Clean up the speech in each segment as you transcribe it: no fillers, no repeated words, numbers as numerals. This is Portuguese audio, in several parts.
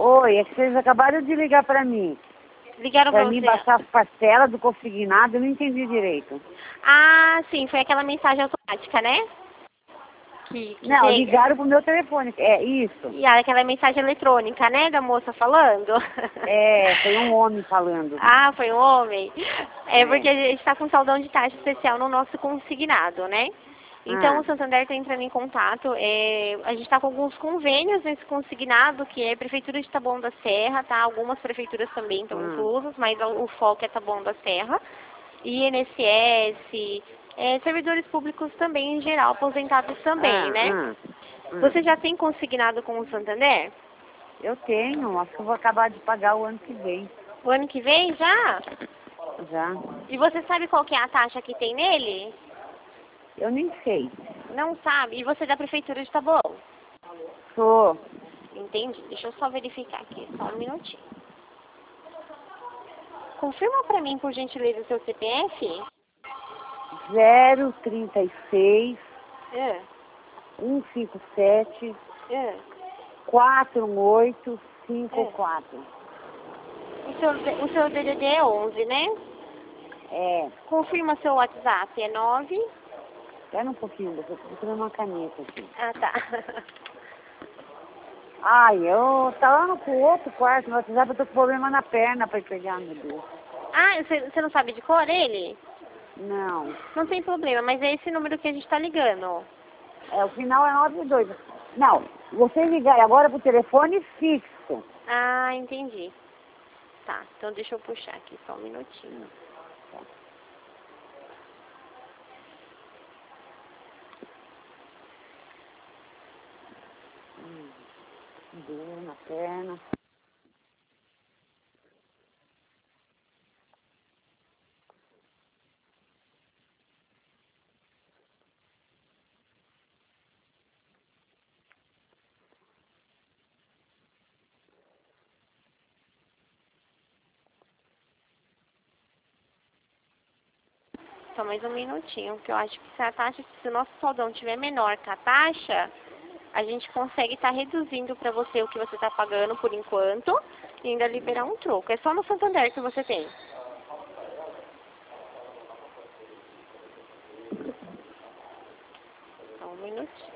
Oi, é que vocês acabaram de ligar pra mim. Ligaram Pra pra mim você? baixar as parcelas do consignado, eu não entendi direito. Ah, sim, foi aquela mensagem automática, né? Que Não, chega. ligaram pro meu telefone, é isso. E aquela mensagem eletrônica, né, da moça falando? É, foi um homem falando. Ah, foi um homem? É É. porque a gente está com saldão de taxa especial no nosso consignado, né? Então Ah. o Santander está entrando em contato. A gente está com alguns convênios nesse consignado, que é Prefeitura de Taboão da Serra, tá? Algumas prefeituras também estão inclusas, mas o foco é Taboão da Serra. INSS, servidores públicos também em geral, aposentados também, né? Você já tem consignado com o Santander? Eu tenho, acho que eu vou acabar de pagar o ano que vem. O ano que vem já? Já. E você sabe qual que é a taxa que tem nele? Eu nem sei. Não sabe? E você é da Prefeitura de Taboão? Sou Entendi. Deixa eu só verificar aqui, só um minutinho. Confirma pra mim, por gentileza, o seu CPF? 036 É. 157 É. 4854. O seu DDD é 11, né? É. Confirma seu WhatsApp, é 9? Espera um pouquinho, eu tô procurando uma caneta aqui. Ah, tá. Ai, eu tá lá no outro quarto, no WhatsApp, eu tô com problema na perna pra ir pegar, meu Deus. Ah, você não sabe de cor ele? Não. Não tem problema, mas é esse número que a gente tá ligando. É, o final é 92. Não, vocês ligaram agora pro telefone fixo. Ah, entendi. Tá, então deixa eu puxar aqui só um minutinho. Dor na perna. Só mais um minutinho, porque eu acho que se o nosso saldão tiver menor que a taxa, a gente consegue estar reduzindo para você o que você está pagando por enquanto e ainda liberar um troco. É só no Santander que você tem. Só um minutinho.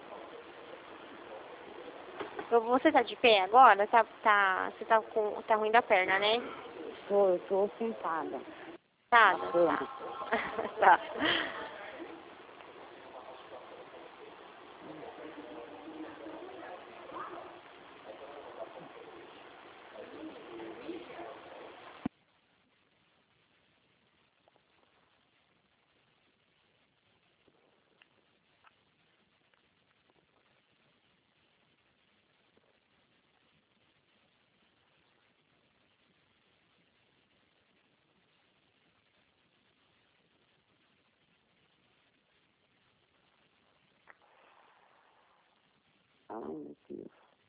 Você tá de pé agora? Você tá ruim da perna, né? Eu tô sentada. Tá. Tá. Ai, meu Deus.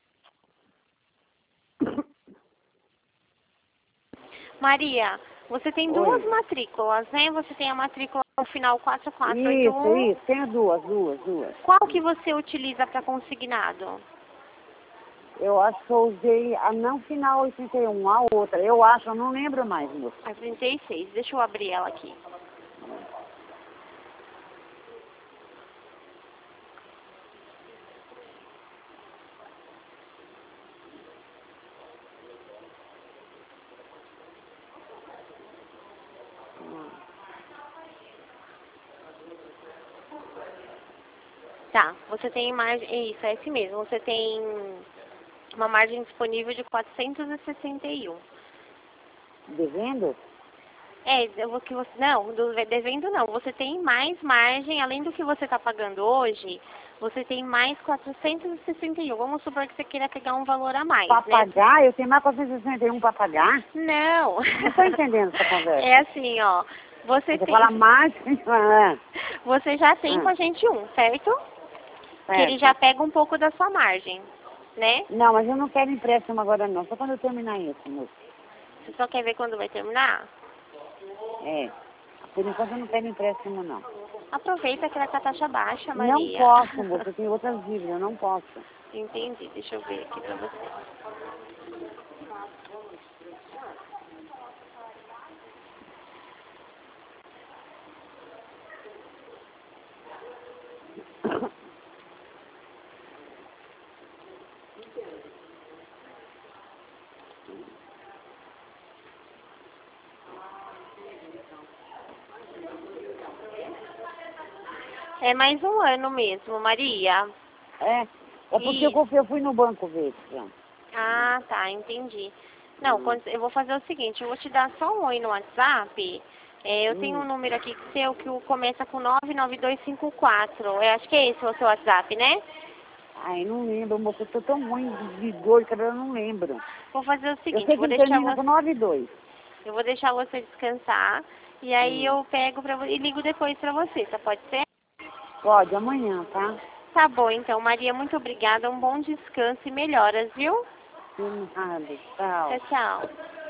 Maria, você tem duas matrículas, né? Você tem a matrícula no final 4481. Isso, tenho duas. Qual que você utiliza para consignado? Eu acho que eu usei a não final 81, a outra. Eu acho, eu não lembro mais, moço. A 36. Deixa eu abrir ela aqui. Tá, você tem margem, isso, é esse mesmo, você tem uma margem disponível de 461. Devendo? Devendo não, você tem mais margem, além do que você está pagando hoje, você tem mais 461. Vamos supor que você queira pegar um valor a mais, Pra né? pagar? Eu tenho mais 461 pra pagar? Não. Não tô entendendo essa conversa. É assim, ó, você fala mais... você já tem com a gente certo? Que ele já pega um pouco da sua margem, né? Não, mas eu não quero empréstimo agora não, só quando eu terminar isso, moço. Você só quer ver quando vai terminar? É, por enquanto eu não quero empréstimo não. Aproveita que ela tá taxa baixa, Maria. Não posso, moço, eu tenho outras dívidas, eu não posso. Entendi, deixa eu ver aqui pra você. É mais um ano mesmo, Maria. É porque eu fui no banco ver. Ah, tá, entendi. Não, eu vou fazer o seguinte, eu vou te dar só um oi no WhatsApp. Eu tenho um número aqui seu que começa com 99254. Eu acho que é esse o seu WhatsApp, né? Ai, não lembro, moça, eu tô tão ruim de dor que eu não lembro. Vou fazer o seguinte, Eu sei que termina com 92. Eu vou deixar você descansar e aí eu pego e ligo depois pra você, tá? Pode ser? Pode, amanhã, tá? Tá bom, então, Maria, muito obrigada. Um bom descanso e melhoras, viu? De nada, tchau. Tchau, tchau.